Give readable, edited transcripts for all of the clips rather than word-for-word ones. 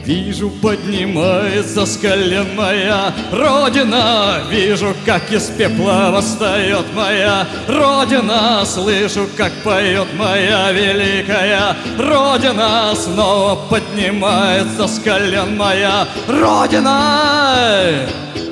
Вижу, поднимается с колен моя Родина. Вижу, как из пепла восстает моя Родина. Слышу, как поет моя великая Родина. Снова поднимается с колен моя Родина.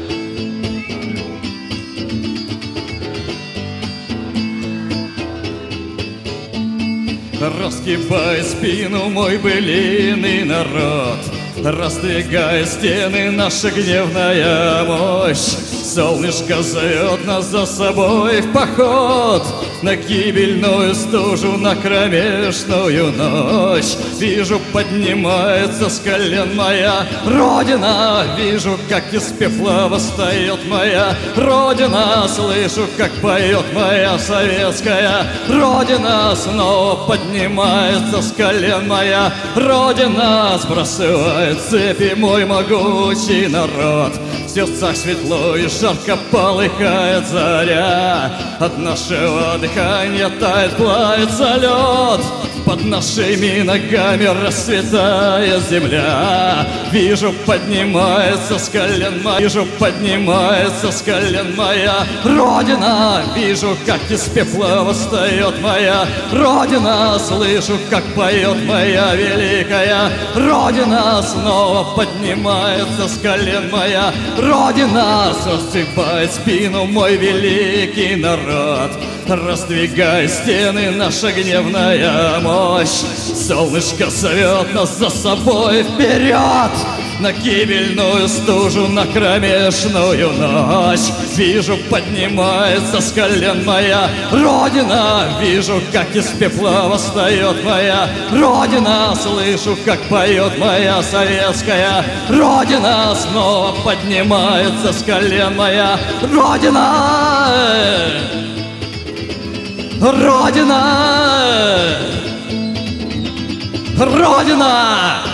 Разгибай спину, мой былиный народ, раздвигай стены, наша гневная мощь. Солнышко зовет нас за собой в поход, на гибельную стужу, на кромешную ночь. Вижу, поднимается с колен моя Родина. Вижу, как из пепла восстает моя Родина. Слышу, как поет моя советская Родина. Снова поднимается с колен моя Родина. Сбрасывает цепи мой могучий народ. В сердцах светло и жарко полыхает заря. От нашего дыхания тает, плавится лед. Под нашими ногами расцветает земля. Вижу, поднимается с колен моя, вижу, поднимается с колен моя Родина. Вижу, как из пепла восстает моя Родина. Слышу, как поет моя великая Родина. Снова поднимается с колен моя Родина. Сосыпает спину мой великий народ. Раздвигай стены, наша гневная мощь. Солнышко зовет нас за собой вперед, на гибельную стужу, на кромешную ночь. Вижу, поднимается с колен моя Родина. Вижу, как из пепла восстает моя Родина. Слышу, как поет моя советская Родина. Снова поднимается с колен моя Родина. Родина! Родина!